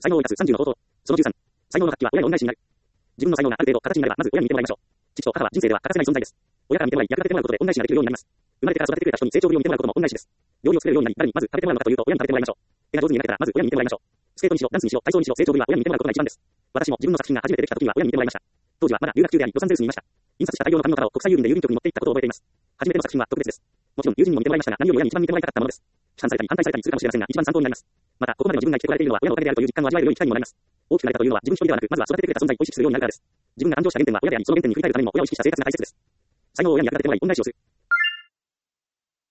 才能を生かす30の方法。その13。才能の発揮は親の恩返しになる。自分の才能がある程度形になれば、まず親に見てもらいましょう。父と母は人生では欠かせない存在です。親から見てもらい、役立ててもらうことで恩返しができるようになります。生まれてから育ててくれた人に成長ぶりを見てもらうことも恩返しです。料理を作れるようになり、誰にまず食べてもらうのかというと、親に食べてもらいましょう。絵が上手になれたら、まず親に見てもらいましょう。スケートにしろ、ダンスにしろ、体操にしろ、成長ぶりは親に見てもらうことが一番です。私も自分の作品が初めてできた時には親に見てもらいました。当時はまだ留学中であり、ロサンゼルスにいました。印刷した大量の紙の束を国際郵便で郵便局に持って行ったことを覚えています。初めての作品は特別です。もちろん友人にも見てもらいましたが、何より親に一番見てもらいたかったものです。批判されたり反対されたりするかもしれませんが、一番参考になります。また、ここまでの自分が生きてこられているのは親のおかげであるという実感を味わえる良い機会にもなります。大きくなれたというのは自分一人ではなく、まずは育ててくれた存在を意識するようになるからです。自分が誕生した原点は親であり、その原点に振り返るためにも親を意識した生活が大切です。才能を親に役立ててもらい、恩返しをする。